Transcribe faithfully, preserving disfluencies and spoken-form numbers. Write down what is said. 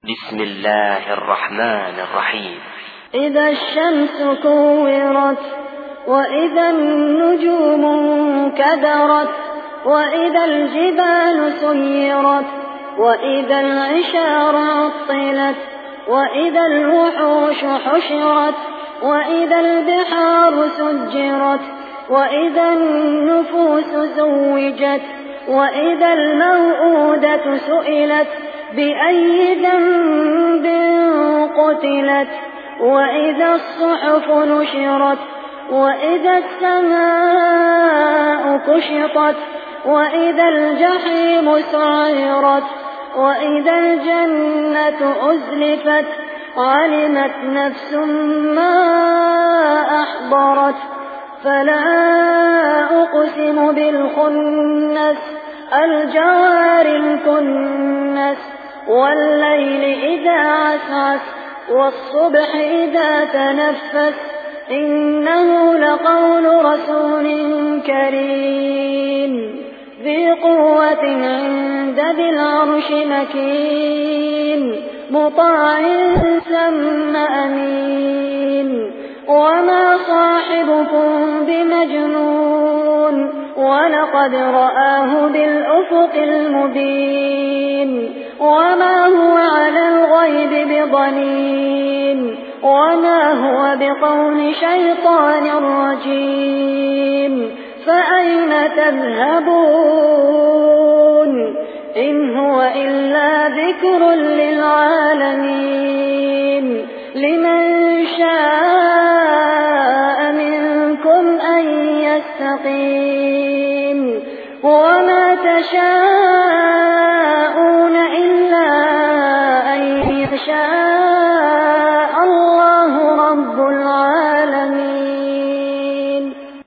بسم الله الرحمن الرحيم. إذا الشمس كورت وإذا النجوم انكدرت وإذا الجبال سيرت وإذا العشار عطلت وإذا الوحوش حشرت وإذا البحار سجرت وإذا النفوس زوجت وإذا الموءودة سئلت بأي ذنب قتلت وإذا الصحف نشرت وإذا السماء كشطت وإذا الجحيم سعرت وإذا الجنة أزلفت علمت نفس ما أحضرت فلا أقسم بالخنس الجوار الكنس والليل إذا عسعس والصبح إذا تنفس إنه لقول رسول كريم ذي قوة عند ذي العرش مكين مطاع ثم أمين وما صاحبكم بمجنون ولقد رآه بالأفق المبين وما هو على الغيب بضنين وما هو بقول شيطان رجيم فأين تذهبون إن هو إلا ذكر للعالمين لمن شاء منكم أن يستقيم وما تشاءون إلا أن يشاء